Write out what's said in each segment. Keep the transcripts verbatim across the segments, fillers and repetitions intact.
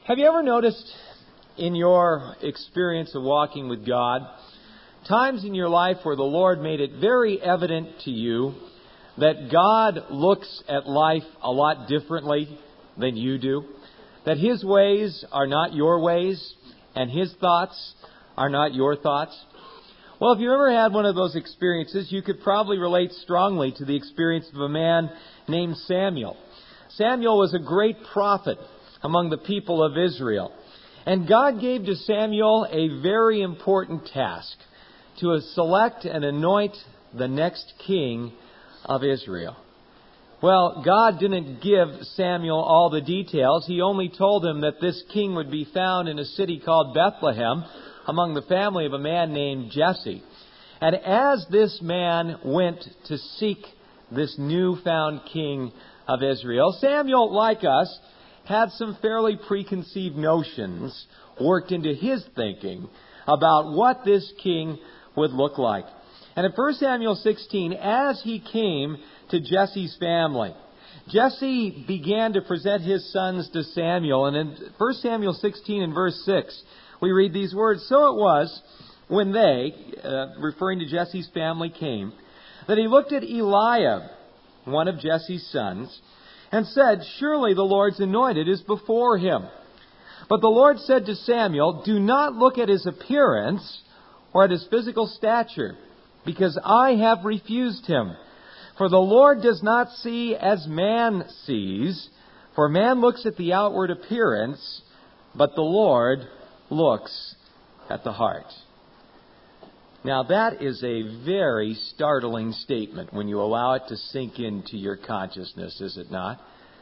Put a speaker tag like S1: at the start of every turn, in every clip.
S1: Have you ever noticed in your experience of walking with God, times in your life where the Lord made it very evident to you that God looks at life a lot differently than you do? That His ways are not your ways, and His thoughts are not your thoughts? Well, if you ever had one of those experiences, you could probably relate strongly to the experience of a man named Samuel. Samuel was a great prophet among the people of Israel. And God gave to Samuel a very important task, to select and anoint the next king of Israel. Well, God didn't give Samuel all the details. He only told him that this king would be found in a city called Bethlehem, among the family of a man named Jesse. And as this man went to seek this newfound king of Israel, Samuel, like us, had some fairly preconceived notions worked into his thinking about what this king would look like. And in First Samuel sixteen, as he came to Jesse's family, Jesse began to present his sons to Samuel. And in First Samuel sixteen and verse six, we read these words, "So it was when they," uh, referring to Jesse's family, "came, that he looked at Eliab, one of Jesse's sons, and said, 'Surely the Lord's anointed is before him.' But the Lord said to Samuel, 'Do not look at his appearance or at his physical stature, because I have refused him. For the Lord does not see as man sees, for man looks at the outward appearance, but the Lord looks at the heart.'" Now that is a very startling statement when you allow it to sink into your consciousness, is it not?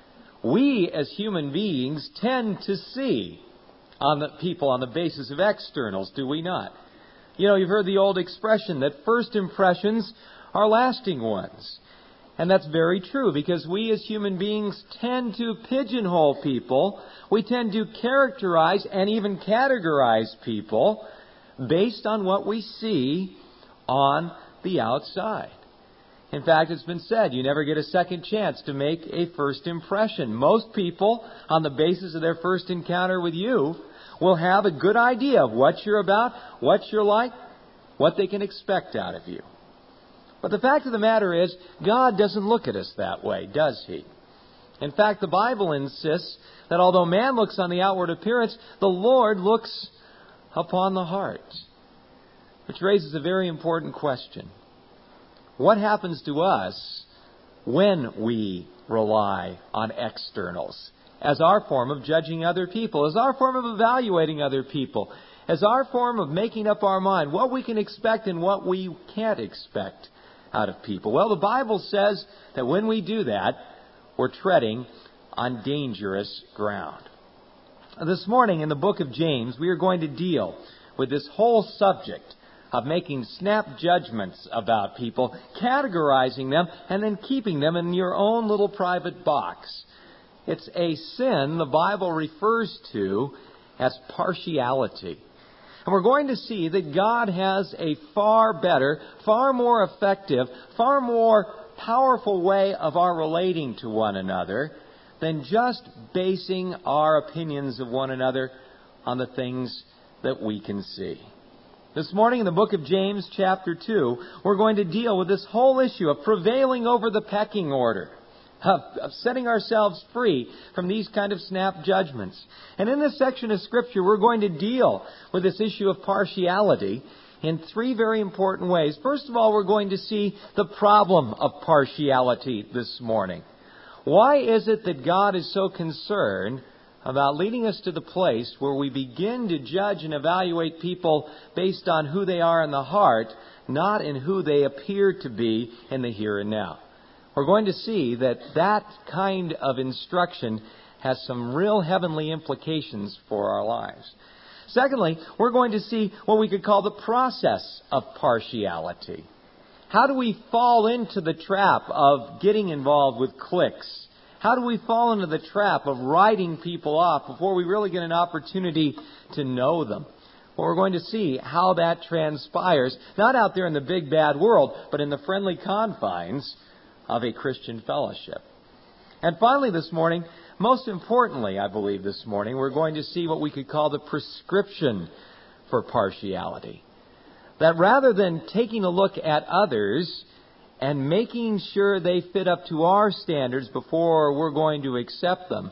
S1: We as human beings tend to see on the people on the basis of externals, do we not? You know, you've heard the old expression that first impressions are lasting ones. And that's very true, because we as human beings tend to pigeonhole people. We tend to characterize and even categorize people based on what we see on the outside. In fact, it's been said, you never get a second chance to make a first impression. Most people, on the basis of their first encounter with you, will have a good idea of what you're about, what you're like, what they can expect out of you. But the fact of the matter is, God doesn't look at us that way, does He? In fact, the Bible insists that although man looks on the outward appearance, the Lord looks upon the heart. Which raises a very important question. What happens to us when we rely on externals as our form of judging other people, as our form of evaluating other people, as our form of making up our mind what we can expect and what we can't expect out of people? Well, the Bible says that when we do that, we're treading on dangerous ground. This morning in the book of James, we are going to deal with this whole subject of making snap judgments about people, categorizing them, and then keeping them in your own little private box. It's a sin the Bible refers to as partiality. And we're going to see that God has a far better, far more effective, far more powerful way of our relating to one another than just basing our opinions of one another on the things that we can see. This morning in the book of James, chapter two, we're going to deal with this whole issue of prevailing over the pecking order, of, of setting ourselves free from these kind of snap judgments. And in this section of Scripture, we're going to deal with this issue of partiality in three very important ways. First of all, we're going to see the problem of partiality this morning. Why is it that God is so concerned about leading us to the place where we begin to judge and evaluate people based on who they are in the heart, not in who they appear to be in the here and now? We're going to see that that kind of instruction has some real heavenly implications for our lives. Secondly, we're going to see what we could call the process of partiality. How do we fall into the trap of getting involved with cliques? How do we fall into the trap of writing people off before we really get an opportunity to know them? Well, we're going to see how that transpires, not out there in the big bad world, but in the friendly confines of a Christian fellowship. And finally this morning, most importantly, I believe this morning, we're going to see what we could call the prescription for partiality. That rather than taking a look at others and making sure they fit up to our standards before we're going to accept them,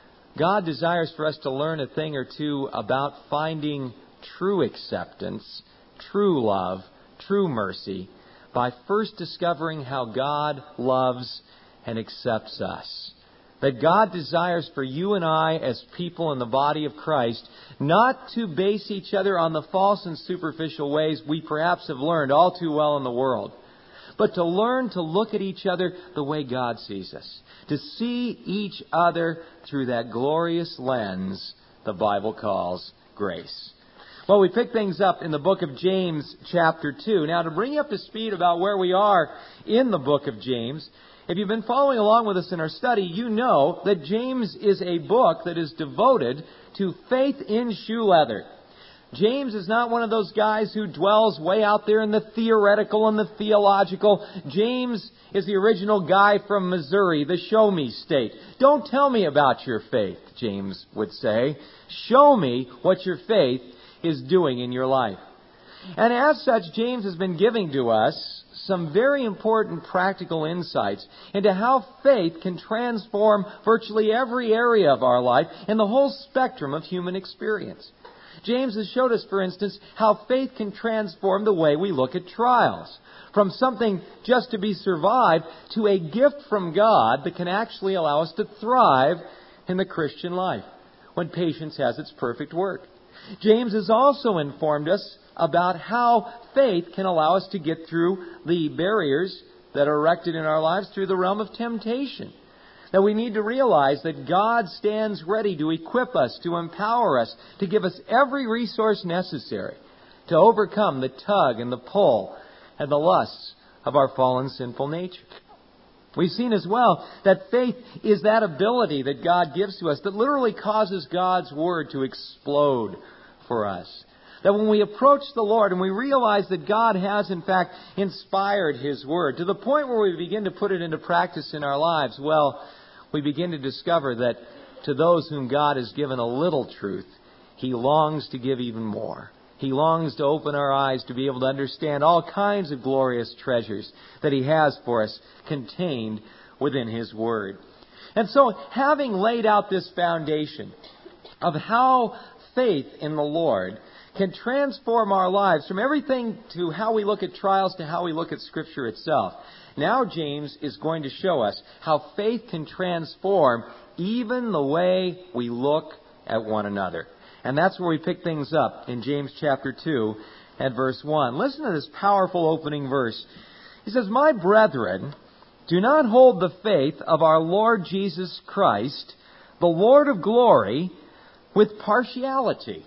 S1: God desires for us to learn a thing or two about finding true acceptance, true love, true mercy, by first discovering how God loves and accepts us. That God desires for you and I as people in the body of Christ not to base each other on the false and superficial ways we perhaps have learned all too well in the world, but to learn to look at each other the way God sees us. To see each other through that glorious lens the Bible calls grace. Well, we pick things up in the book of James chapter two. Now, to bring you up to speed about where we are in the book of James, if you've been following along with us in our study, you know that James is a book that is devoted to faith in shoe leather. James is not one of those guys who dwells way out there in the theoretical and the theological. James is the original guy from Missouri, the show me state. Don't tell me about your faith, James would say. Show me what your faith is doing in your life. And as such, James has been giving to us some very important practical insights into how faith can transform virtually every area of our life and the whole spectrum of human experience. James has showed us, for instance, how faith can transform the way we look at trials. From something just to be survived to a gift from God that can actually allow us to thrive in the Christian life when patience has its perfect work. James has also informed us about how faith can allow us to get through the barriers that are erected in our lives through the realm of temptation. That we need to realize that God stands ready to equip us, to empower us, to give us every resource necessary to overcome the tug and the pull and the lusts of our fallen sinful nature. We've seen as well that faith is that ability that God gives to us that literally causes God's Word to explode for us. That when we approach the Lord and we realize that God has in fact inspired His Word to the point where we begin to put it into practice in our lives, well, we begin to discover that to those whom God has given a little truth, He longs to give even more. He longs to open our eyes to be able to understand all kinds of glorious treasures that He has for us contained within His Word. And so, having laid out this foundation of how faith in the Lord can transform our lives from everything to how we look at trials to how we look at Scripture itself, now James is going to show us how faith can transform even the way we look at one another. And that's where we pick things up in James chapter two and verse one. Listen to this powerful opening verse. He says, "My brethren, do not hold the faith of our Lord Jesus Christ, the Lord of glory, with partiality."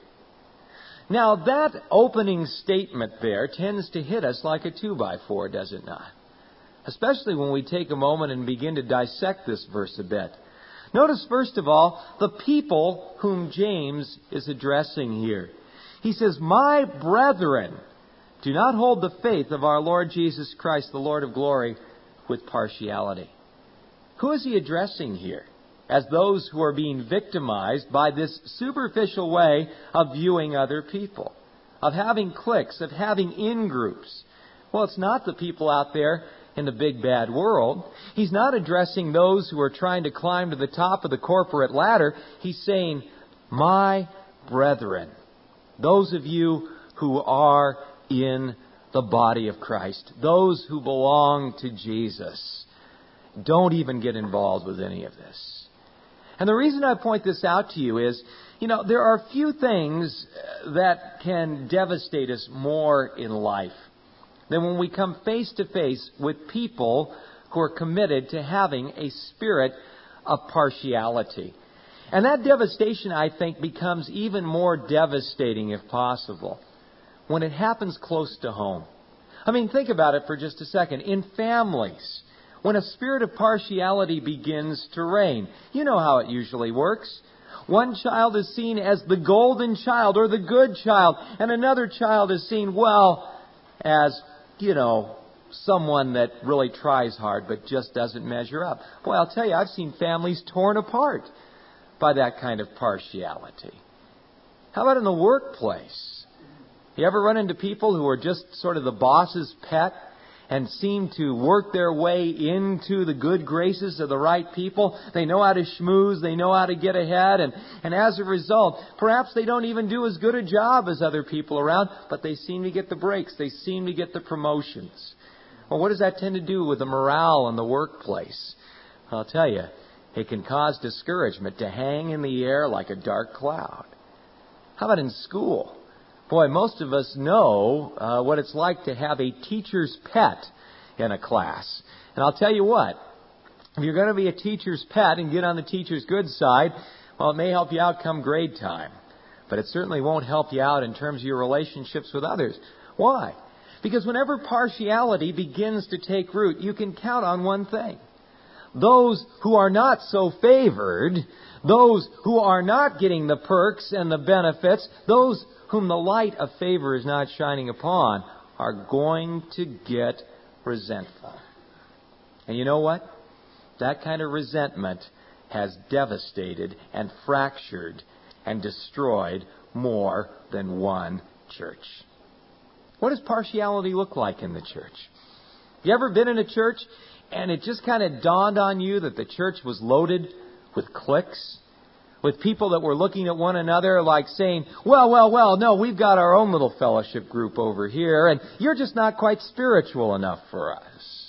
S1: Now, that opening statement there tends to hit us like a two-by-four, does it not? Especially when we take a moment and begin to dissect this verse a bit. Notice, first of all, the people whom James is addressing here. He says, "My brethren, do not hold the faith of our Lord Jesus Christ, the Lord of glory, with partiality." Who is he addressing here? As those who are being victimized by this superficial way of viewing other people, of having cliques, of having in-groups. Well, it's not the people out there in the big bad world. He's not addressing those who are trying to climb to the top of the corporate ladder. He's saying, "My brethren," those of you who are in the body of Christ, those who belong to Jesus, don't even get involved with any of this. And the reason I point this out to you is, you know, there are few things that can devastate us more in life than when we come face to face with people who are committed to having a spirit of partiality. And that devastation, I think, becomes even more devastating, if possible, when it happens close to home. I mean, think about it for just a second. In families, when a spirit of partiality begins to reign, you know how it usually works. One child is seen as the golden child or the good child, and another child is seen, well, as, you know, someone that really tries hard but just doesn't measure up. Boy, I'll tell you, I've seen families torn apart by that kind of partiality? How about in the workplace? You ever run into people who are just sort of the boss's pet and seem to work their way into the good graces of the right people? They know how to schmooze, they know how to get ahead, and, and as a result, perhaps they don't even do as good a job as other people around, but they seem to get the breaks, they seem to get the promotions. Well, what does that tend to do with the morale in the workplace? I'll tell you, it can cause discouragement to hang in the air like a dark cloud. How about in school? Boy, most of us know uh, what it's like to have a teacher's pet in a class. And I'll tell you what, if you're going to be a teacher's pet and get on the teacher's good side, well, it may help you out come grade time. But it certainly won't help you out in terms of your relationships with others. Why? Because whenever partiality begins to take root, you can count on one thing. Those who are not so favored, those who are not getting the perks and the benefits, those whom the light of favor is not shining upon, are going to get resentful. And you know what? That kind of resentment has devastated and fractured and destroyed more than one church. What does partiality look like in the church? You ever been in a church and it just kind of dawned on you that the church was loaded with cliques? With people that were looking at one another like saying, well, well, well, no, we've got our own little fellowship group over here, and you're just not quite spiritual enough for us.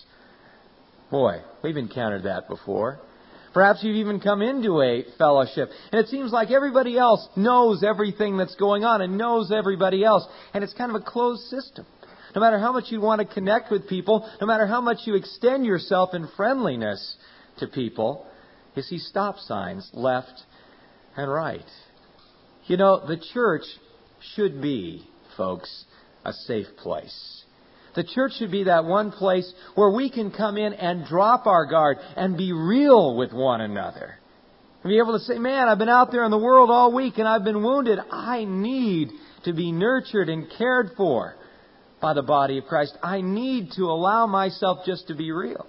S1: Boy, we've encountered that before. Perhaps you've even come into a fellowship, and it seems like everybody else knows everything that's going on and knows everybody else, and it's kind of a closed system. No matter how much you want to connect with people, no matter how much you extend yourself in friendliness to people, you see stop signs left and right. You know, the church should be, folks, a safe place. The church should be that one place where we can come in and drop our guard and be real with one another. And be able to say, man, I've been out there in the world all week and I've been wounded. I need to be nurtured and cared for by the body of Christ. I need to allow myself just to be real.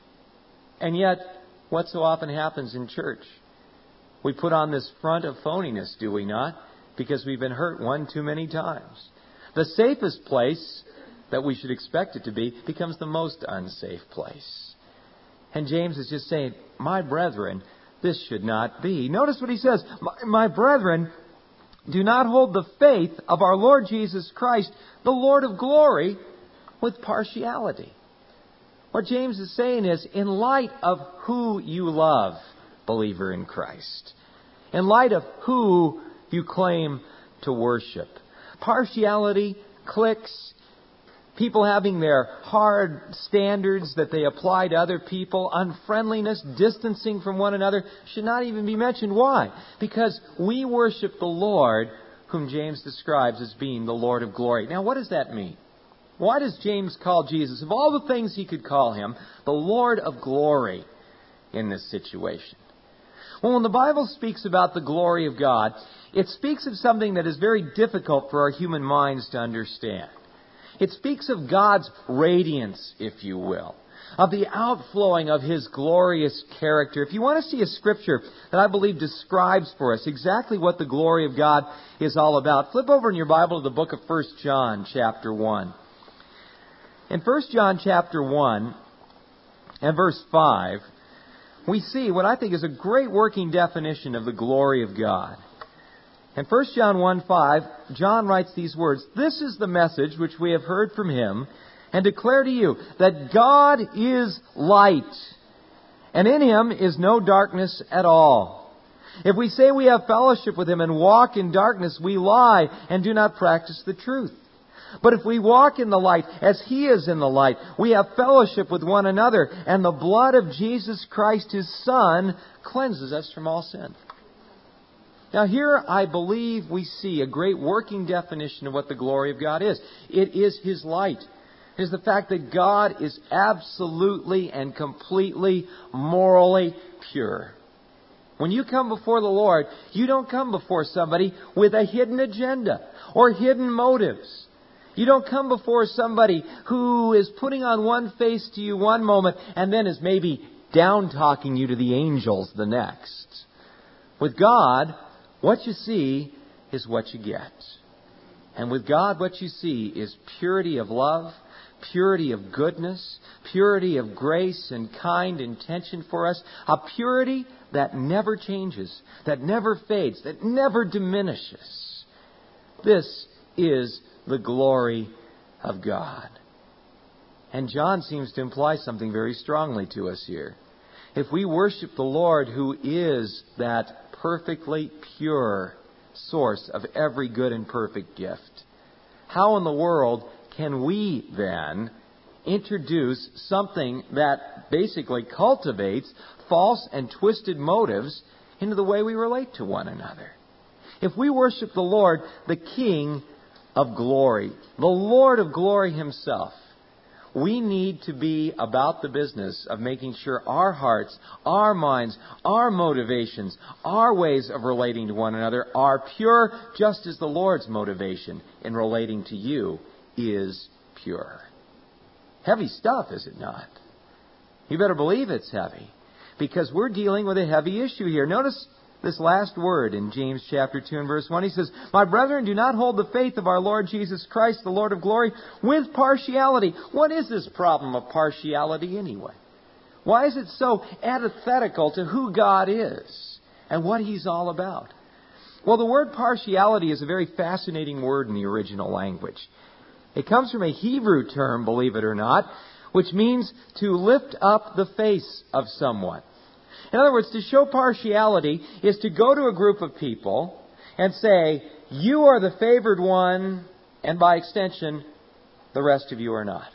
S1: And yet, what so often happens in church? We put on this front of phoniness, do we not? Because we've been hurt one too many times. The safest place that we should expect it to be becomes the most unsafe place. And James is just saying, my brethren, this should not be. Notice what he says. My, my brethren, do not hold the faith of our Lord Jesus Christ, the Lord of glory, with partiality. What James is saying is, in light of who you love, believer in Christ, in light of who you claim to worship, partiality, cliques, people having their hard standards that they apply to other people, unfriendliness, distancing from one another, should not even be mentioned. Why? Because we worship the Lord, whom James describes as being the Lord of glory. Now, what does that mean? Why does James call Jesus, of all the things he could call him, the Lord of glory in this situation? Well, when the Bible speaks about the glory of God, it speaks of something that is very difficult for our human minds to understand. It speaks of God's radiance, if you will, of the outflowing of His glorious character. If you want to see a scripture that I believe describes for us exactly what the glory of God is all about, flip over in your Bible to the book of First John, chapter one. In First John, chapter one, and verse five, we see what I think is a great working definition of the glory of God. In First John one five, John writes these words, "This is the message which we have heard from Him and declare to you, that God is light, and in Him is no darkness at all. If we say we have fellowship with Him and walk in darkness, we lie and do not practice the truth. But if we walk in the light, as He is in the light, we have fellowship with one another, and the blood of Jesus Christ, His Son, cleanses us from all sin." Now here, I believe we see a great working definition of what the glory of God is. It is His light. It is the fact that God is absolutely and completely morally pure. When you come before the Lord, you don't come before somebody with a hidden agenda or hidden motives. You don't come before somebody who is putting on one face to you one moment and then is maybe down-talking you to the angels the next. With God, what you see is what you get. And with God, what you see is purity of love, purity of goodness, purity of grace and kind intention for us, a purity that never changes, that never fades, that never diminishes. This is the glory of God. And John seems to imply something very strongly to us here. If we worship the Lord, who is that perfectly pure source of every good and perfect gift, how in the world can we then introduce something that basically cultivates false and twisted motives into the way we relate to one another? If we worship the Lord, the King of glory, the Lord of glory Himself, we need to be about the business of making sure our hearts, our minds, our motivations, our ways of relating to one another are pure, just as the Lord's motivation in relating to you is pure. Heavy stuff, is it not? You better believe it's heavy, because we're dealing with a heavy issue here. Notice this last word in James chapter two and verse one. He says, "My brethren, do not hold the faith of our Lord Jesus Christ, the Lord of glory, with partiality." What is this problem of partiality anyway? Why is it so antithetical to who God is and what He's all about? Well, the word partiality is a very fascinating word in the original language. It comes from a Hebrew term, believe it or not, which means to lift up the face of someone. In other words, to show partiality is to go to a group of people and say, you are the favored one, and by extension, the rest of you are not.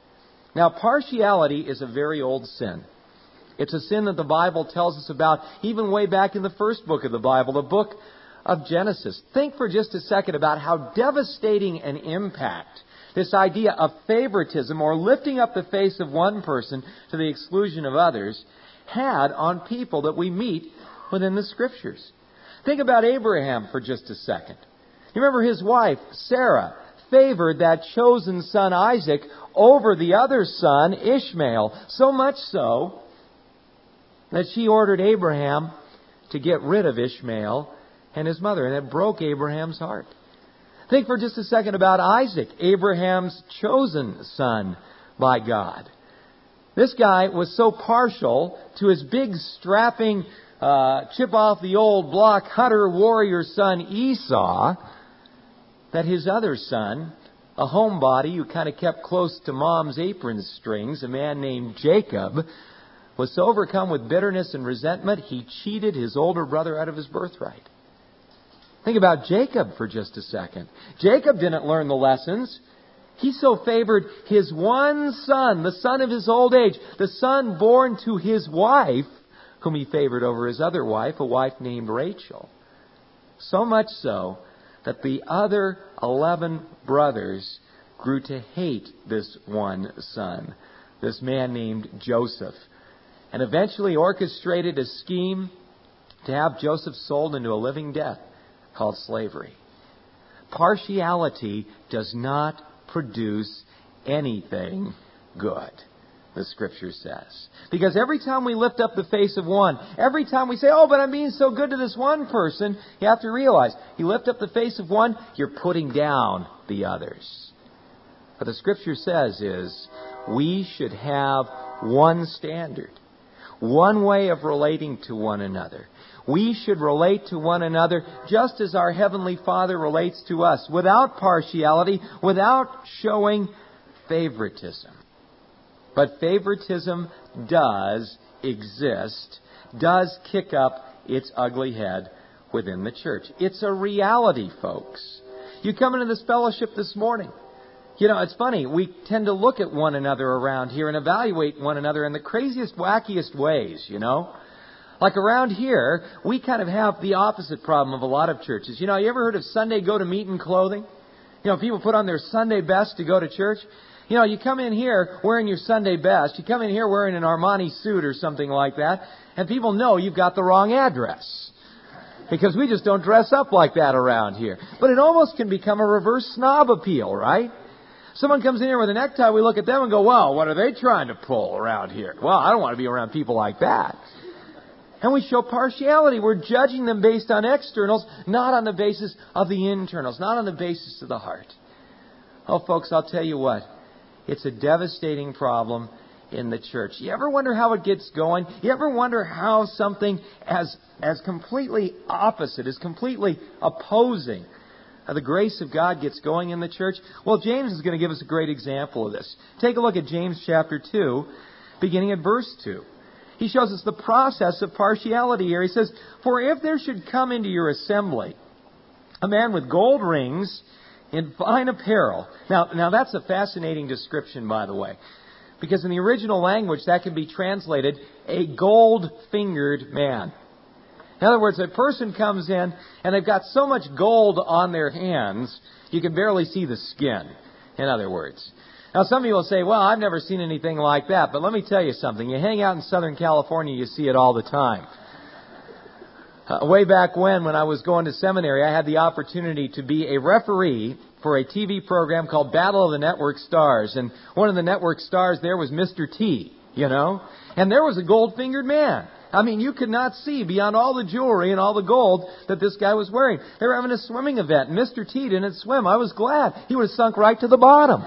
S1: Now, partiality is a very old sin. It's a sin that the Bible tells us about even way back in the first book of the Bible, the book of Genesis. Think for just a second about how devastating an impact this idea of favoritism, or lifting up the face of one person to the exclusion of others, had on people that we meet within the Scriptures. Think about Abraham for just a second. You remember his wife, Sarah, favored that chosen son Isaac over the other son, Ishmael, so much so that she ordered Abraham to get rid of Ishmael and his mother, and it broke Abraham's heart. Think for just a second about Isaac, Abraham's chosen son by God. This guy was so partial to his big, strapping, uh, chip-off-the-old-block hunter warrior son Esau that his other son, a homebody who kind of kept close to mom's apron strings, a man named Jacob, was so overcome with bitterness and resentment, he cheated his older brother out of his birthright. Think about Jacob for just a second. Jacob didn't learn the lessons. He so favored his one son, the son of his old age, the son born to his wife, whom he favored over his other wife, a wife named Rachel. So much so that the other eleven brothers grew to hate this one son, this man named Joseph, and eventually orchestrated a scheme to have Joseph sold into a living death called slavery. Partiality does not produce anything good, the Scripture says. Because every time we lift up the face of one, every time we say, oh, but I'm being so good to this one person, you have to realize, you lift up the face of one, you're putting down the others. What the Scripture says is, we should have one standard, one way of relating to one another. We should relate to one another just as our Heavenly Father relates to us, without partiality, without showing favoritism. But favoritism does exist, does kick up its ugly head within the church. It's a reality, folks. You come into this fellowship this morning. You know, it's funny. We tend to look at one another around here and evaluate one another in the craziest, wackiest ways, you know. Like around here, we kind of have the opposite problem of a lot of churches. You know, you ever heard of Sunday go-to-meeting clothing? You know, people put on their Sunday best to go to church. You know, you come in here wearing your Sunday best. You come in here wearing an Armani suit or something like that, and people know you've got the wrong address. Because we just don't dress up like that around here. But it almost can become a reverse snob appeal, right? Someone comes in here with a necktie, we look at them and go, well, what are they trying to pull around here? Well, I don't want to be around people like that. And we show partiality. We're judging them based on externals, not on the basis of the internals, not on the basis of the heart. Oh, folks, I'll tell you what. It's a devastating problem in the church. You ever wonder how it gets going? You ever wonder how something as, as completely opposite, as completely opposing of the grace of God gets going in the church? Well, James is going to give us a great example of this. Take a look at James chapter two, beginning at verse two. He shows us the process of partiality here. He says, "For if there should come into your assembly a man with gold rings in fine apparel." Now, now that's a fascinating description, by the way. Because in the original language, that can be translated, a gold-fingered man. In other words, a person comes in and they've got so much gold on their hands, you can barely see the skin, in other words. Now, some people say, well, I've never seen anything like that. But let me tell you something. You hang out in Southern California, you see it all the time. Uh, way back when, when I was going to seminary, I had the opportunity to be a referee for a T V program called Battle of the Network Stars. And one of the network stars there was Mister T, you know. And there was a gold-fingered man. I mean, you could not see beyond all the jewelry and all the gold that this guy was wearing. They were having a swimming event. Mister T didn't swim. I was glad. He would have sunk right to the bottom.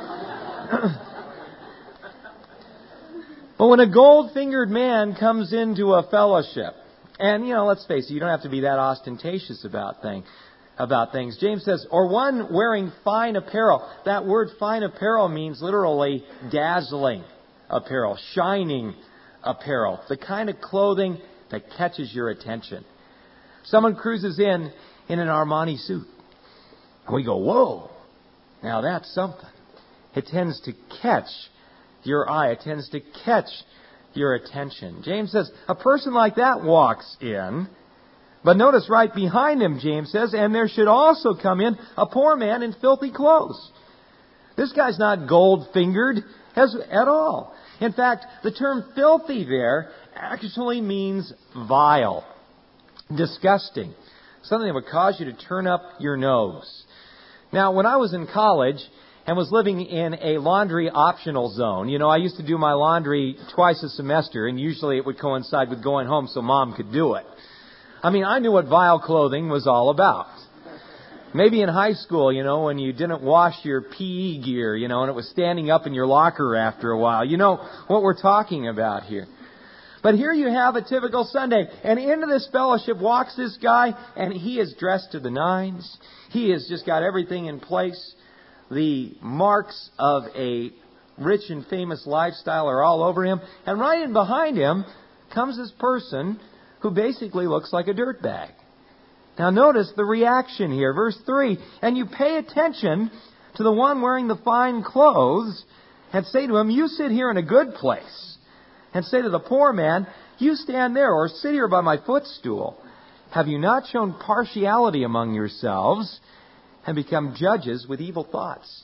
S1: But when a gold-fingered man comes into a fellowship, and, you know, let's face it, you don't have to be that ostentatious about thing, about things. James says, or one wearing fine apparel. That word fine apparel means literally dazzling apparel, shining apparel, the kind of clothing that catches your attention. Someone cruises in in an Armani suit. And we go, whoa, now that's something. It tends to catch your eye. It tends to catch your attention. James says, a person like that walks in. But notice right behind him, James says, and there should also come in a poor man in filthy clothes. This guy's not gold-fingered as, at all. In fact, the term filthy there actually means vile, disgusting, something that would cause you to turn up your nose. Now, when I was in college and was living in a laundry optional zone, you know, I used to do my laundry twice a semester, and usually it would coincide with going home so Mom could do it. I mean, I knew what vile clothing was all about. Maybe in high school, you know, when you didn't wash your P E gear, you know, and it was standing up in your locker after a while. You know what we're talking about here. But here you have a typical Sunday, and into this fellowship walks this guy, and he is dressed to the nines. He has just got everything in place. The marks of a rich and famous lifestyle are all over him. And right in behind him comes this person who basically looks like a dirtbag. Now notice the reaction here. Verse three, and you pay attention to the one wearing the fine clothes and say to him, you sit here in a good place. And say to the poor man, you stand there or sit here by my footstool. Have you not shown partiality among yourselves and become judges with evil thoughts?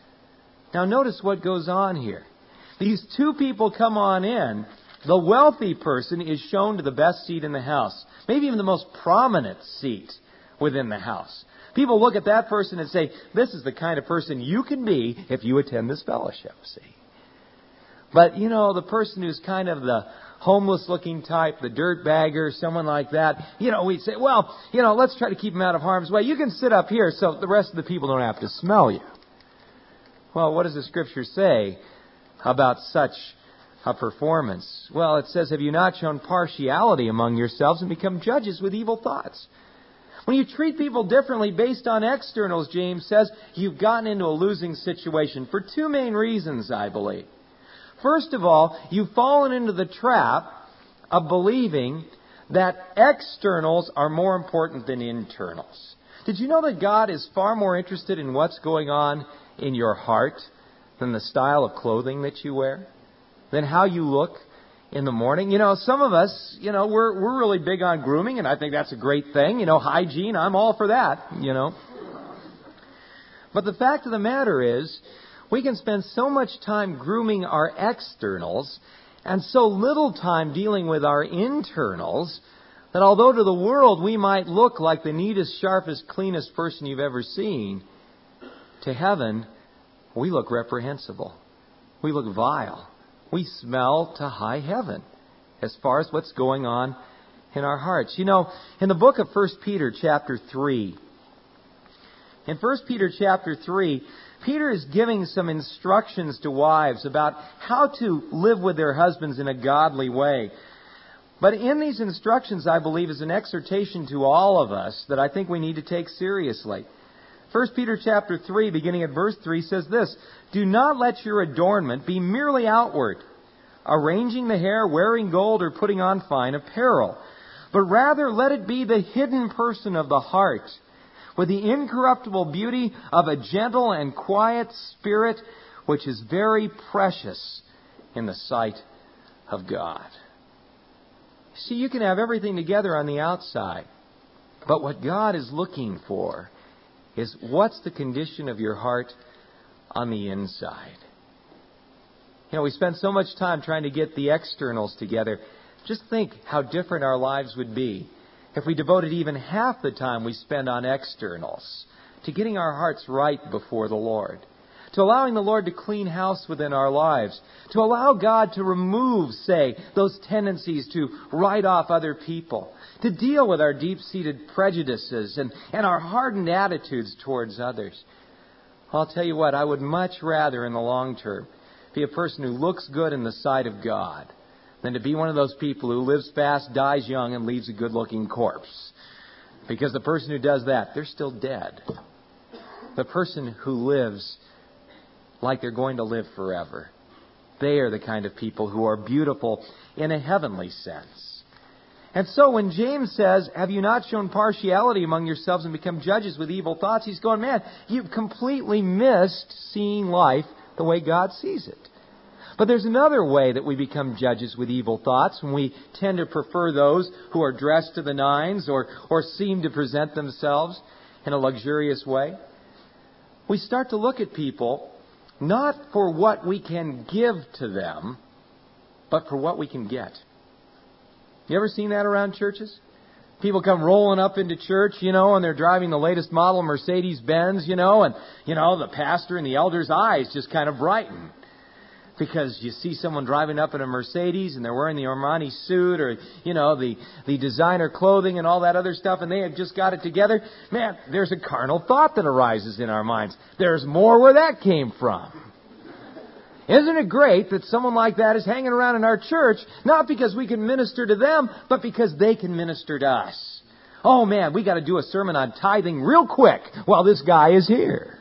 S1: Now notice what goes on here. These two people come on in. The wealthy person is shown to the best seat in the house. Maybe even the most prominent seat within the house. People look at that person and say, this is the kind of person you can be if you attend this fellowship, see. But, you know, the person who's kind of the homeless-looking type, the dirtbagger, someone like that, you know, we say, well, you know, let's try to keep him out of harm's way. You can sit up here so the rest of the people don't have to smell you. Well, what does the Scripture say about such a performance? Well, it says, have you not shown partiality among yourselves and become judges with evil thoughts? When you treat people differently based on externals, James says, you've gotten into a losing situation for two main reasons, I believe. First of all, you've fallen into the trap of believing that externals are more important than internals. Did you know that God is far more interested in what's going on in your heart than the style of clothing that you wear? Than how you look in the morning? You know, some of us, you know, we're we're really big on grooming, and I think that's a great thing. You know, hygiene, I'm all for that, you know. But the fact of the matter is, we can spend so much time grooming our externals and so little time dealing with our internals that although to the world we might look like the neatest, sharpest, cleanest person you've ever seen, to heaven we look reprehensible. We look vile. We smell to high heaven as far as what's going on in our hearts. You know, in the book of First Peter chapter three, in First Peter chapter three, Peter is giving some instructions to wives about how to live with their husbands in a godly way. But in these instructions, I believe, is an exhortation to all of us that I think we need to take seriously. First Peter chapter three, beginning at verse three, says this: "Do not let your adornment be merely outward, arranging the hair, wearing gold, or putting on fine apparel, but rather let it be the hidden person of the heart, with the incorruptible beauty of a gentle and quiet spirit, which is very precious in the sight of God." See, you can have everything together on the outside, but what God is looking for is what's the condition of your heart on the inside. You know, we spend so much time trying to get the externals together. Just think how different our lives would be if we devoted even half the time we spend on externals to getting our hearts right before the Lord, to allowing the Lord to clean house within our lives, to allow God to remove, say, those tendencies to write off other people, to deal with our deep-seated prejudices and, and our hardened attitudes towards others. I'll tell you what, I would much rather in the long term be a person who looks good in the sight of God than to be one of those people who lives fast, dies young, and leaves a good-looking corpse. Because the person who does that, they're still dead. The person who lives like they're going to live forever, they are the kind of people who are beautiful in a heavenly sense. And so when James says, "Have you not shown partiality among yourselves and become judges with evil thoughts?" he's going, man, you've completely missed seeing life the way God sees it. But there's another way that we become judges with evil thoughts, when we tend to prefer those who are dressed to the nines or, or seem to present themselves in a luxurious way. We start to look at people not for what we can give to them, but for what we can get. You ever seen that around churches? People come rolling up into church, you know, and they're driving the latest model Mercedes-Benz, you know, and, you know, the pastor and the elder's eyes just kind of brighten. Because you see someone driving up in a Mercedes and they're wearing the Armani suit or, you know, the, the designer clothing and all that other stuff, and they have just got it together. Man, there's a carnal thought that arises in our minds. There's more where that came from. Isn't it great that someone like that is hanging around in our church, not because we can minister to them, but because they can minister to us? Oh man, we got to do a sermon on tithing real quick while this guy is here.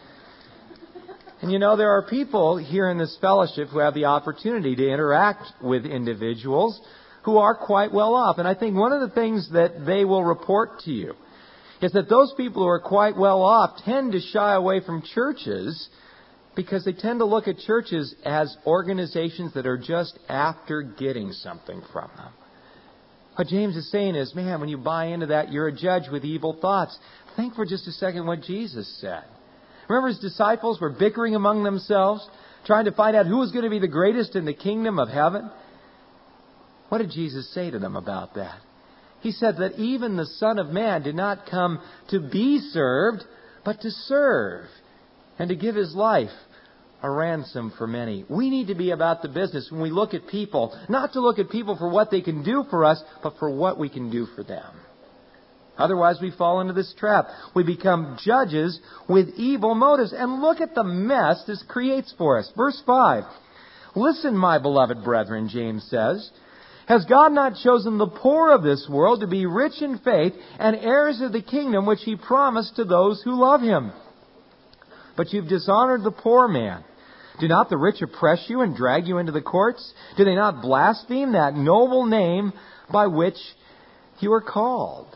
S1: And you know, there are people here in this fellowship who have the opportunity to interact with individuals who are quite well off. And I think one of the things that they will report to you is that those people who are quite well off tend to shy away from churches because they tend to look at churches as organizations that are just after getting something from them. What James is saying is, man, when you buy into that, you're a judge with evil thoughts. Think for just a second what Jesus said. Remember his disciples were bickering among themselves, trying to find out who was going to be the greatest in the kingdom of heaven? What did Jesus say to them about that? He said that even the Son of Man did not come to be served, but to serve and to give his life a ransom for many. We need to be about the business when we look at people, not to look at people for what they can do for us, but for what we can do for them. Otherwise, we fall into this trap. We become judges with evil motives. And look at the mess this creates for us. Verse five. "Listen, my beloved brethren," James says, "has God not chosen the poor of this world to be rich in faith and heirs of the kingdom which he promised to those who love him? But you've dishonored the poor man. Do not the rich oppress you and drag you into the courts? Do they not blaspheme that noble name by which you are called?"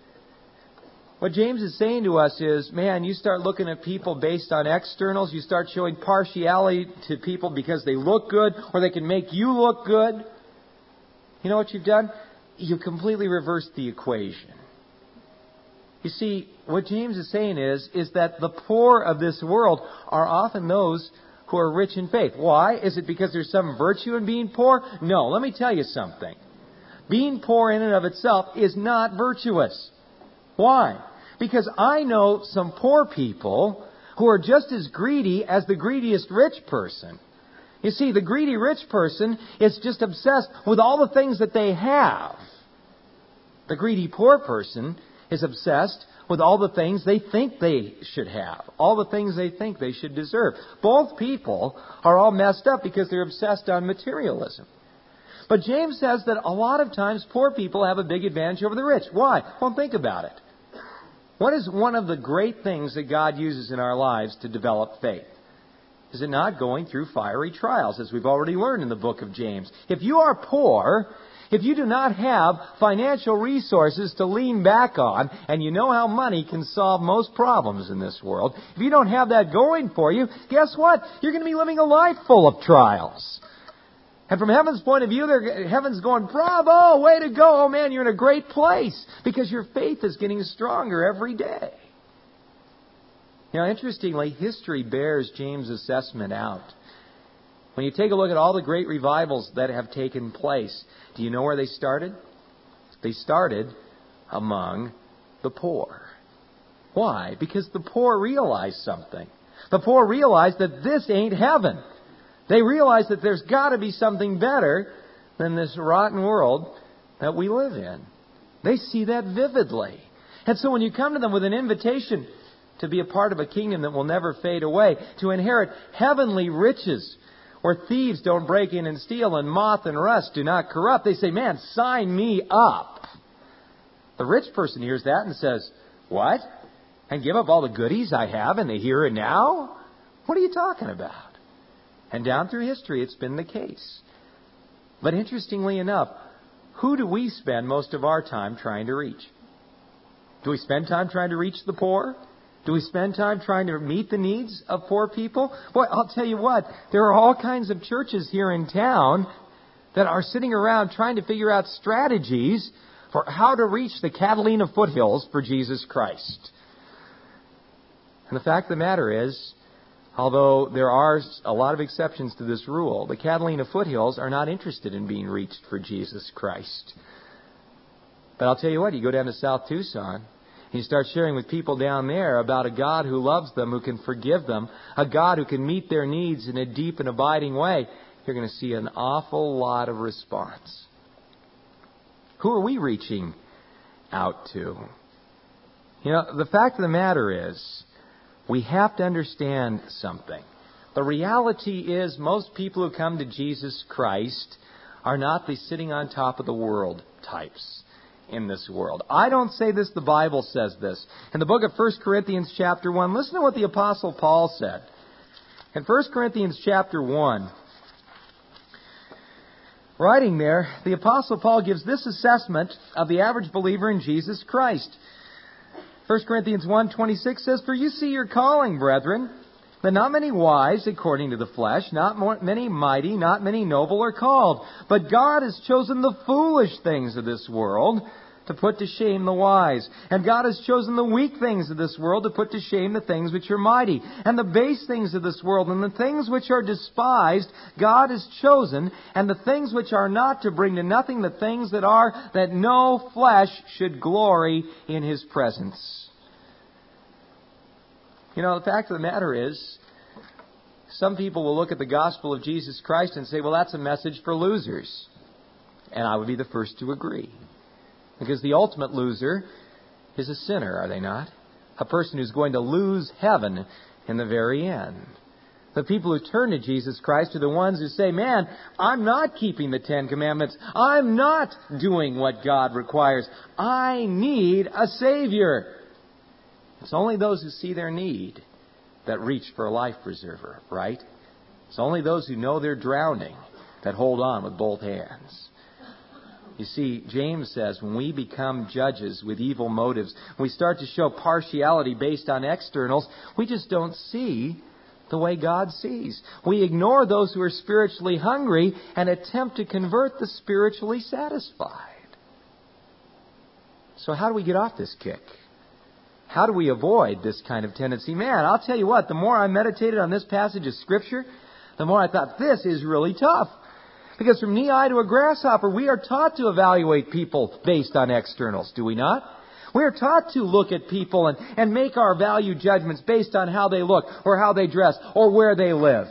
S1: What James is saying to us is, man, you start looking at people based on externals. You start showing partiality to people because they look good or they can make you look good. You know what you've done? You've completely reversed the equation. You see, what James is saying is, is that the poor of this world are often those who are rich in faith. Why? Is it because there's some virtue in being poor? No. Let me tell you something. Being poor in and of itself is not virtuous. Why? Because I know some poor people who are just as greedy as the greediest rich person. You see, the greedy rich person is just obsessed with all the things that they have. The greedy poor person is obsessed with all the things they think they should have, all the things they think they should deserve. Both people are all messed up because they're obsessed on materialism. But James says that a lot of times poor people have a big advantage over the rich. Why? Well, think about it. What is one of the great things that God uses in our lives to develop faith? Is it not going through fiery trials, as we've already learned in the book of James? If you are poor, if you do not have financial resources to lean back on, and you know how money can solve most problems in this world, if you don't have that going for you, guess what? You're going to be living a life full of trials. And from heaven's point of view, heaven's going, bravo, way to go. Oh man, you're in a great place because your faith is getting stronger every day. You know, interestingly, history bears James' assessment out. When you take a look at all the great revivals that have taken place, do you know where they started? They started among the poor. Why? Because the poor realized something. The poor realized that this ain't heaven. They realize that there's got to be something better than this rotten world that we live in. They see that vividly. And so when you come to them with an invitation to be a part of a kingdom that will never fade away, to inherit heavenly riches where thieves don't break in and steal and moth and rust do not corrupt, they say, man, sign me up. The rich person hears that and says, what? And give up all the goodies I have in the here and now? What are you talking about? And down through history, it's been the case. But interestingly enough, who do we spend most of our time trying to reach? Do we spend time trying to reach the poor? Do we spend time trying to meet the needs of poor people? Boy, I'll tell you what, there are all kinds of churches here in town that are sitting around trying to figure out strategies for how to reach the Catalina foothills for Jesus Christ. And the fact of the matter is, although there are a lot of exceptions to this rule, the Catalina foothills are not interested in being reached for Jesus Christ. But I'll tell you what, you go down to South Tucson, and you start sharing with people down there about a God who loves them, who can forgive them, a God who can meet their needs in a deep and abiding way, you're going to see an awful lot of response. Who are we reaching out to? You know, the fact of the matter is, we have to understand something. The reality is most people who come to Jesus Christ are not the sitting on top of the world types in this world. I don't say this, the Bible says this. In the book of First Corinthians chapter one, listen to what the Apostle Paul said. In First Corinthians chapter one, writing there, the Apostle Paul gives this assessment of the average believer in Jesus Christ. First Corinthians one twenty-six says, for you see your calling, brethren, that not many wise according to the flesh, not more, many mighty, not many noble are called. But God has chosen the foolish things of this world to put to shame the wise. And God has chosen the weak things of this world to put to shame the things which are mighty. And the base things of this world and the things which are despised, God has chosen. And the things which are not, to bring to nothing the things that are, that no flesh should glory in His presence. You know, the fact of the matter is, some people will look at the gospel of Jesus Christ and say, well, that's a message for losers. And I would be the first to agree. Because the ultimate loser is a sinner, are they not? A person who's going to lose heaven in the very end. The people who turn to Jesus Christ are the ones who say, man, I'm not keeping the Ten Commandments. I'm not doing what God requires. I need a Savior. It's only those who see their need that reach for a life preserver, right? It's only those who know they're drowning that hold on with both hands. You see, James says when we become judges with evil motives, when we start to show partiality based on externals, we just don't see the way God sees. We ignore those who are spiritually hungry and attempt to convert the spiritually satisfied. So how do we get off this kick? How do we avoid this kind of tendency? Man, I'll tell you what, the more I meditated on this passage of Scripture, the more I thought, this is really tough. Because from knee high to a grasshopper, we are taught to evaluate people based on externals, do we not? We are taught to look at people and, and make our value judgments based on how they look, or how they dress, or where they live.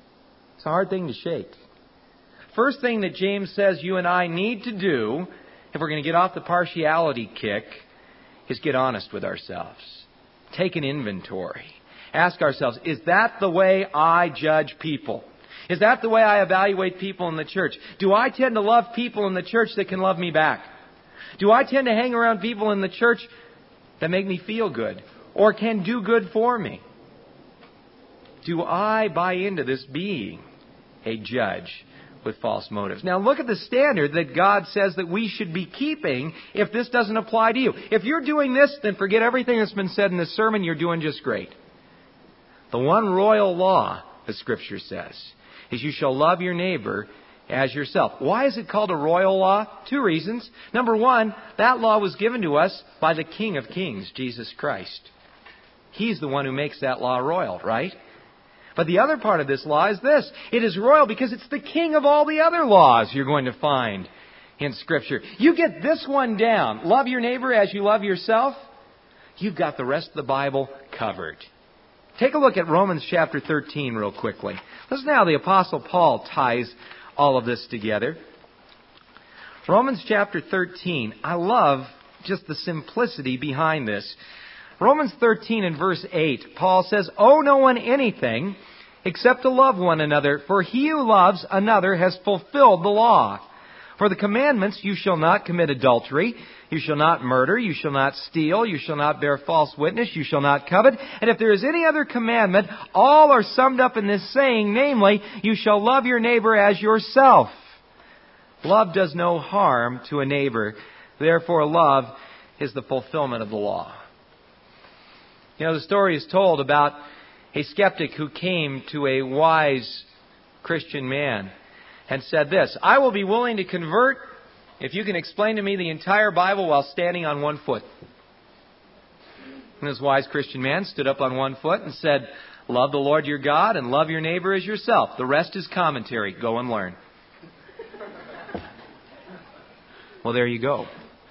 S1: It's a hard thing to shake. First thing that James says you and I need to do if we're going to get off the partiality kick, is get honest with ourselves. Take an inventory. Ask ourselves, is that the way I judge people? Is that the way I evaluate people in the church? Do I tend to love people in the church that can love me back? Do I tend to hang around people in the church that make me feel good or can do good for me? Do I buy into this being a judge with false motives? Now look at the standard that God says that we should be keeping if this doesn't apply to you. If you're doing this, then forget everything that's been said in this sermon. You're doing just great. The one royal law, the Scripture says, is you shall love your neighbor as yourself. Why is it called a royal law? Two reasons. Number one, that law was given to us by the King of Kings, Jesus Christ. He's the one who makes that law royal, right? But the other part of this law is this. It is royal because it's the king of all the other laws you're going to find in Scripture. You get this one down, love your neighbor as you love yourself, you've got the rest of the Bible covered. Take a look at Romans chapter thirteen real quickly. Listen to how the Apostle Paul ties all of this together. Romans chapter thirteen. I love just the simplicity behind this. Romans thirteen and verse eight, Paul says, "Owe no one anything except to love one another, for he who loves another has fulfilled the law. For the commandments, you shall not commit adultery, you shall not murder, you shall not steal, you shall not bear false witness, you shall not covet. And if there is any other commandment, all are summed up in this saying, namely, you shall love your neighbor as yourself. Love does no harm to a neighbor. Therefore, love is the fulfillment of the law." You know, the story is told about a skeptic who came to a wise Christian man and said this, "I will be willing to convert if you can explain to me the entire Bible while standing on one foot." And this wise Christian man stood up on one foot and said, "Love the Lord your God and love your neighbor as yourself. The rest is commentary. Go and learn." Well, there you go.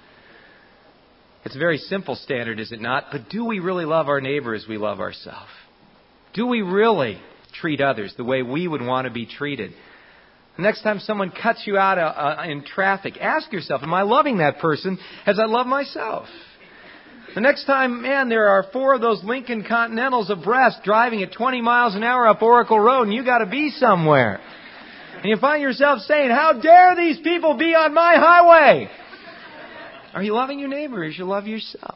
S1: It's a very simple standard, is it not? But do we really love our neighbor as we love ourselves? Do we really treat others the way we would want to be treated? The next time someone cuts you out uh, in traffic, ask yourself, am I loving that person as I love myself? The next time, man, there are four of those Lincoln Continentals abreast driving at twenty miles an hour up Oracle Road and you got to be somewhere. And you find yourself saying, how dare these people be on my highway? Are you loving your neighbor as you love yourself?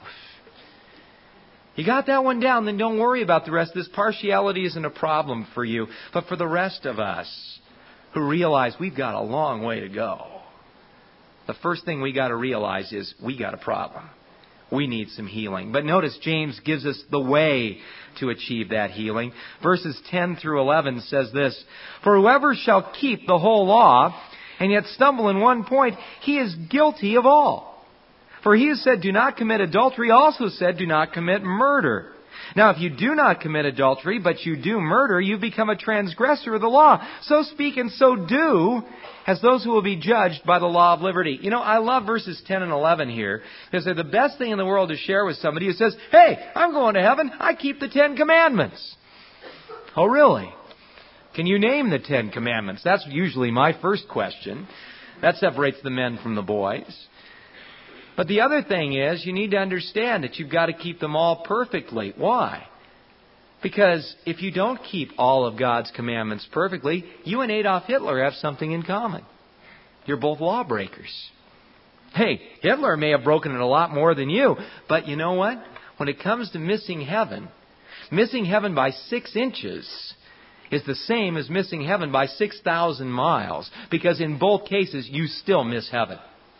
S1: You got that one down, then don't worry about the rest. This partiality isn't a problem for you. But for the rest of us who realize we've got a long way to go, the first thing we got to realize is we got a problem. We need some healing. But notice James gives us the way to achieve that healing. Verses ten through eleven says this, "For whoever shall keep the whole law and yet stumble in one point, he is guilty of all. For he who said, 'Do not commit adultery,' also said, 'Do not commit murder.' Now, if you do not commit adultery, but you do murder, you become a transgressor of the law. So speak and so do as those who will be judged by the law of liberty." You know, I love verses ten and eleven here, because they're the best thing in the world to share with somebody who says, "Hey, I'm going to heaven. I keep the Ten Commandments." Oh, really? Can you name the Ten Commandments? That's usually my first question. That separates the men from the boys. But the other thing is, you need to understand that you've got to keep them all perfectly. Why? Because if you don't keep all of God's commandments perfectly, you and Adolf Hitler have something in common. You're both lawbreakers. Hey, Hitler may have broken it a lot more than you, but you know what? When it comes to missing heaven, missing heaven by six inches is the same as missing heaven by six thousand miles, because in both cases, you still miss heaven.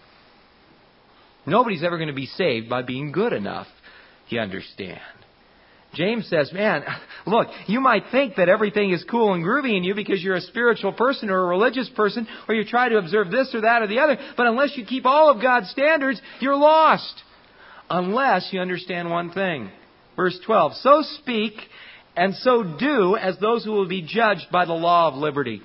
S1: Nobody's ever going to be saved by being good enough, you understand. James says, man, look, you might think that everything is cool and groovy in you because you're a spiritual person or a religious person, or you try to observe this or that or the other, but unless you keep all of God's standards, you're lost. Unless you understand one thing. Verse twelve, "So speak and so do as those who will be judged by the law of liberty."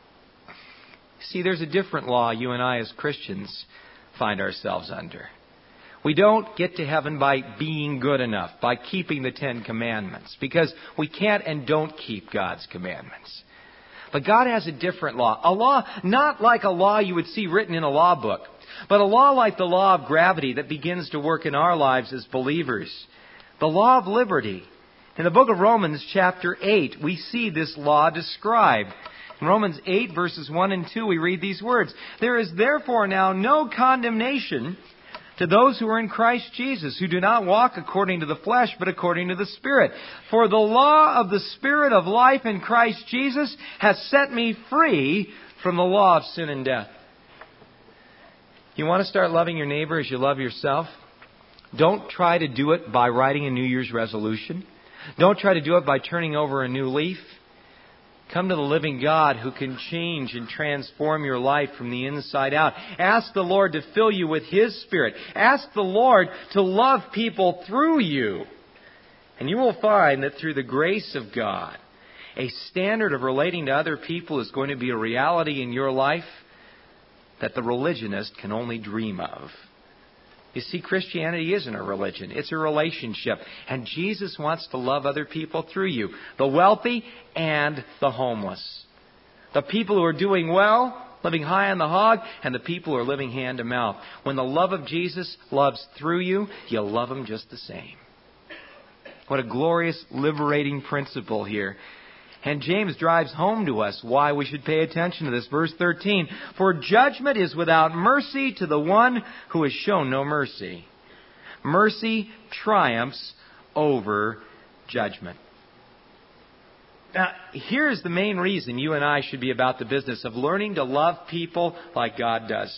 S1: See, there's a different law you and I as Christians find ourselves under. We don't get to heaven by being good enough, by keeping the Ten Commandments, because we can't and don't keep God's commandments. But God has a different law. A law not like a law you would see written in a law book, but a law like the law of gravity that begins to work in our lives as believers. The law of liberty. In the book of Romans chapter eight, we see this law described. In Romans eight verses one and two, we read these words. There is therefore now no condemnation to those who are in Christ Jesus, who do not walk according to the flesh, but according to the Spirit. For the law of the Spirit of life in Christ Jesus has set me free from the law of sin and death. You want to start loving your neighbor as you love yourself? Don't try to do it by writing a New Year's resolution. Don't try to do it by turning over a new leaf. Come to the living God who can change and transform your life from the inside out. Ask the Lord to fill you with His Spirit. Ask the Lord to love people through you. And you will find that through the grace of God, a standard of relating to other people is going to be a reality in your life that the religionist can only dream of. You see, Christianity isn't a religion. It's a relationship. And Jesus wants to love other people through you. The wealthy and the homeless. The people who are doing well, living high on the hog, and the people who are living hand to mouth. When the love of Jesus loves through you, you'll love Him just the same. What a glorious, liberating principle here. And James drives home to us why we should pay attention to this. Verse thirteen, for judgment is without mercy to the one who has shown no mercy. Mercy triumphs over judgment. Now, here's the main reason you and I should be about the business of learning to love people like God does.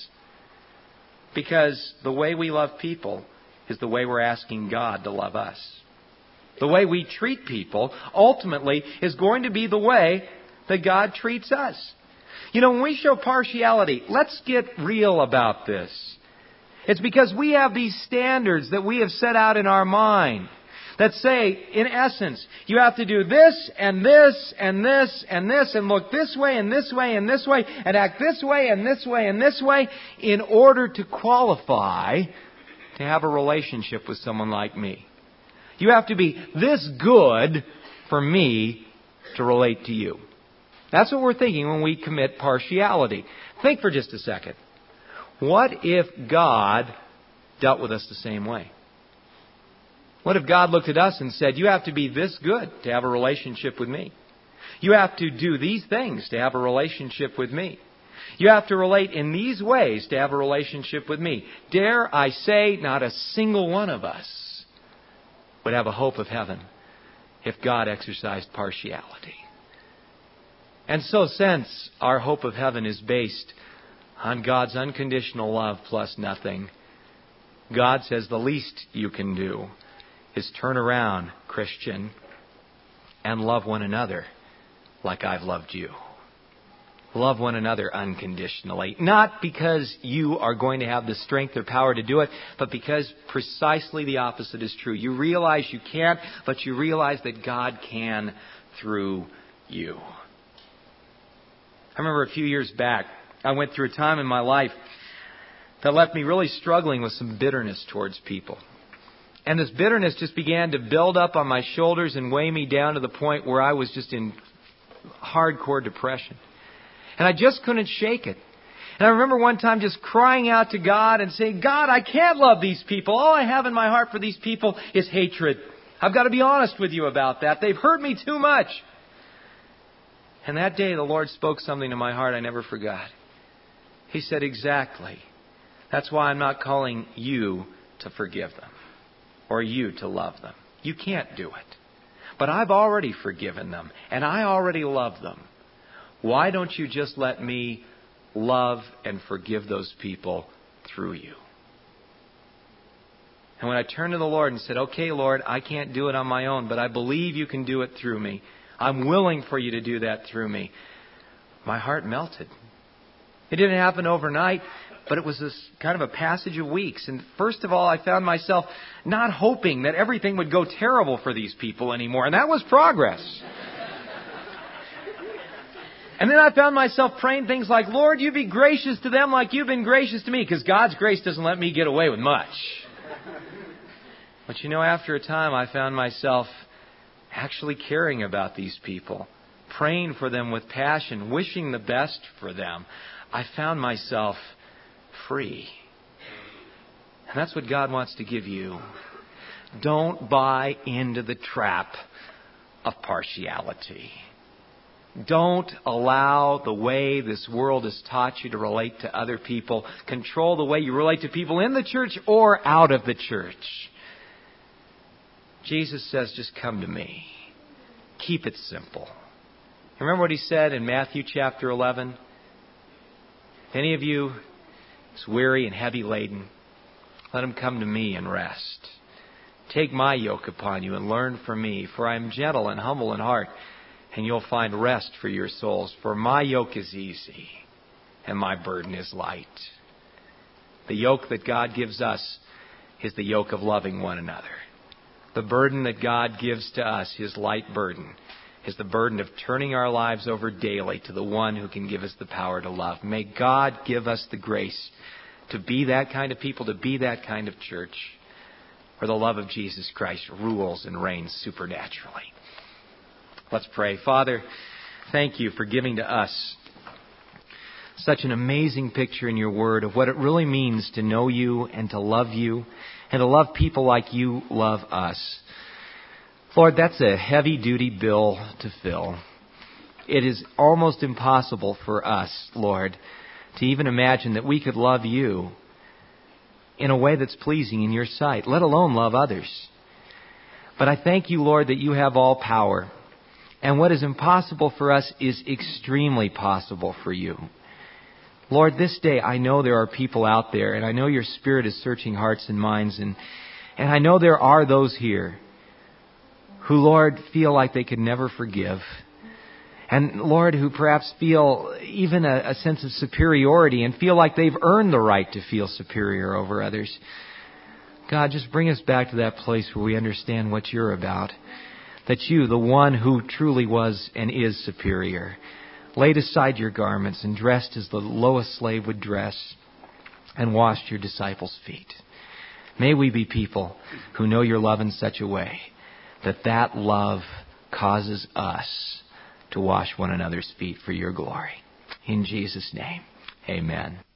S1: Because the way we love people is the way we're asking God to love us. The way we treat people, ultimately, is going to be the way that God treats us. You know, when we show partiality, let's get real about this. It's because we have these standards that we have set out in our mind that say, in essence, you have to do this and this and this and this and look this way and this way and this way and act this way and this way and this way in order to qualify to have a relationship with someone like me. You have to be this good for me to relate to you. That's what we're thinking when we commit partiality. Think for just a second. What if God dealt with us the same way? What if God looked at us and said, you have to be this good to have a relationship with me? You have to do these things to have a relationship with me. You have to relate in these ways to have a relationship with me. Dare I say, not a single one of us would have a hope of heaven if God exercised partiality. And so since our hope of heaven is based on God's unconditional love plus nothing, God says the least you can do is turn around, Christian, and love one another like I've loved you. Love one another unconditionally. Not because you are going to have the strength or power to do it, but because precisely the opposite is true. You realize you can't, but you realize that God can through you. I remember a few years back, I went through a time in my life that left me really struggling with some bitterness towards people. And this bitterness just began to build up on my shoulders and weigh me down to the point where I was just in hardcore depression. And I just couldn't shake it. And I remember one time just crying out to God and saying, God, I can't love these people. All I have in my heart for these people is hatred. I've got to be honest with you about that. They've hurt me too much. And that day the Lord spoke something to my heart I never forgot. He said, exactly. That's why I'm not calling you to forgive them or you to love them. You can't do it. But I've already forgiven them and I already love them. Why don't you just let me love and forgive those people through you? And when I turned to the Lord and said, okay, Lord, I can't do it on my own, but I believe you can do it through me. I'm willing for you to do that through me. My heart melted. It didn't happen overnight, but it was this kind of a passage of weeks. And first of all, I found myself not hoping that everything would go terrible for these people anymore. And that was progress. And then I found myself praying things like, Lord, you be gracious to them like you've been gracious to me, because God's grace doesn't let me get away with much. But you know, after a time, I found myself actually caring about these people, praying for them with passion, wishing the best for them, I found myself free. And that's what God wants to give you. Don't buy into the trap of partiality. Don't allow the way this world has taught you to relate to other people control the way you relate to people in the church or out of the church. Jesus says, just come to me. Keep it simple. Remember what He said in Matthew chapter eleven? If any of you is weary and heavy laden, let him come to me and rest. Take my yoke upon you and learn from me, for I am gentle and humble in heart, and you'll find rest for your souls. For my yoke is easy and my burden is light. The yoke that God gives us is the yoke of loving one another. The burden that God gives to us, His light burden, is the burden of turning our lives over daily to the one who can give us the power to love. May God give us the grace to be that kind of people, to be that kind of church where the love of Jesus Christ rules and reigns supernaturally. Let's pray. Father, thank you for giving to us such an amazing picture in your word of what it really means to know you and to love you and to love people like you love us. Lord, that's a heavy-duty bill to fill. It is almost impossible for us, Lord, to even imagine that we could love you in a way that's pleasing in your sight, let alone love others. But I thank you, Lord, that you have all power. And what is impossible for us is extremely possible for you. Lord, this day I know there are people out there, and I know your Spirit is searching hearts and minds, and, and I know there are those here who, Lord, feel like they could never forgive. And, Lord, who perhaps feel even a, a sense of superiority and feel like they've earned the right to feel superior over others. God, just bring us back to that place where we understand what you're about. That you, the one who truly was and is superior, laid aside your garments and dressed as the lowest slave would dress and washed your disciples' feet. May we be people who know your love in such a way that that love causes us to wash one another's feet for your glory. In Jesus' name, amen.